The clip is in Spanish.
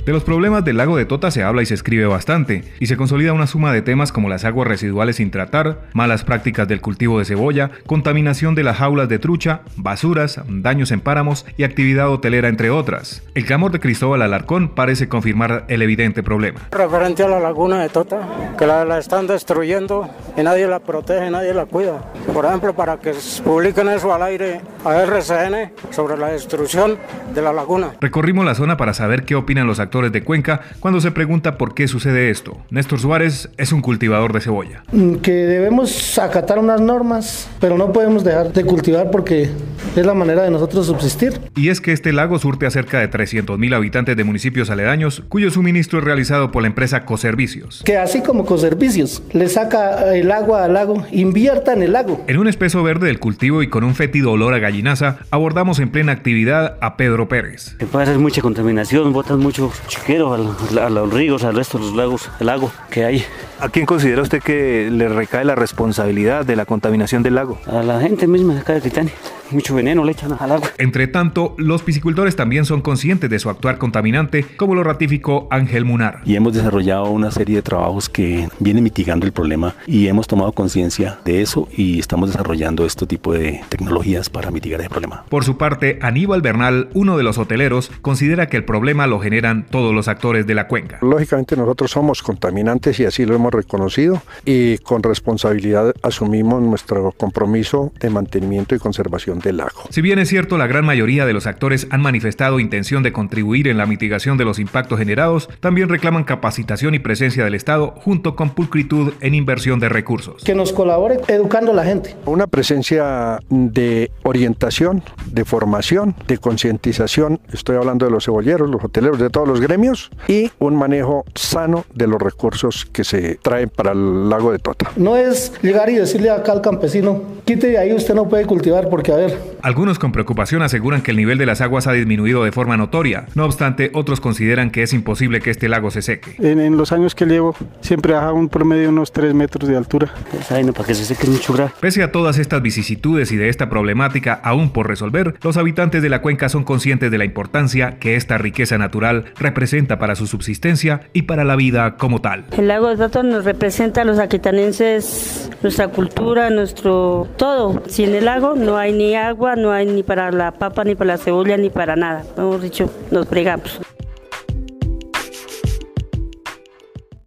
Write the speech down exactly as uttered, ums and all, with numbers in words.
De los problemas del lago de Tota se habla y se escribe bastante, y se consolida una suma de temas como las aguas residuales sin tratar, malas prácticas del cultivo de cebolla, contaminación de las jaulas de trucha, basuras, daños en páramos y actividad hotelera, entre otras. El clamor de Cristóbal Alarcón parece confirmar el evidente problema. Referente a la laguna de Tota, que la, la están destruyendo y nadie la protege, nadie la cuida. Por ejemplo, para que publiquen eso al aire a R C N sobre la destrucción de la laguna. Recorrimos la zona para saber qué opinan los actores de Cuenca cuando se pregunta por qué sucede esto. Néstor Suárez es un cultivador de cebolla. Que debemos acatar unas normas, pero no podemos dejar de cultivar porque es la manera de nosotros subsistir. Y es que este lago surte a cerca de trescientos mil habitantes de municipios aledaños, cuyo suministro es realizado por la empresa Coservicios. Que así como Coservicios le saca el agua al lago, invierta en el lago. En un espeso verde del cultivo y con un fétido olor a gallinaza, abordamos en plena actividad a Pedro Pérez. Que pasa es mucha contaminación, botan mucho chiquero a, la, a los ríos, al resto de los lagos, el lago que hay. ¿A quién considera usted que le recae la responsabilidad de la contaminación del lago? A la gente misma de acá de Titania. Mucho veneno le echan al agua. Entre tanto, los piscicultores también son conscientes de su actuar contaminante, como lo ratificó Ángel Munar. Y hemos desarrollado una serie de trabajos que vienen mitigando el problema y hemos tomado conciencia de eso y estamos desarrollando este tipo de tecnologías para mitigar el problema. Por su parte, Aníbal Bernal, uno de los hoteleros, considera que el problema lo generan todos los actores de la cuenca. Lógicamente nosotros somos contaminantes y así lo hemos reconocido y con responsabilidad asumimos nuestro compromiso de mantenimiento y conservación del lago. Si bien es cierto, la gran mayoría de los actores han manifestado intención de contribuir en la mitigación de los impactos generados, también reclaman capacitación y presencia del Estado junto con pulcritud en inversión de recursos. Que nos colabore educando a la gente. Una presencia de orientación, de formación, de concientización, estoy hablando de los cebolleros, los hoteleros, de todos los gremios, y un manejo sano de los recursos que se traen para el lago de Tota. No es llegar y decirle acá al campesino, quite de ahí, usted no puede cultivar porque a ver. Algunos con preocupación aseguran que el nivel de las aguas ha disminuido de forma notoria. No obstante, otros consideran que es imposible que este lago se seque. En, en los años que llevo, siempre baja un promedio de unos tres metros de altura. Ay, no, para que se seque mucho grave. Pese a todas estas vicisitudes y de esta problemática aún por resolver, los habitantes de la cuenca son conscientes de la importancia que esta riqueza natural representa para su subsistencia y para la vida como tal. El lago de Tota nos representa a los aquitanenses, nuestra cultura, nuestro todo. Sin el lago no hay ni agua, no hay ni para la papa, ni para la cebolla, ni para nada. Hemos dicho, nos fregamos.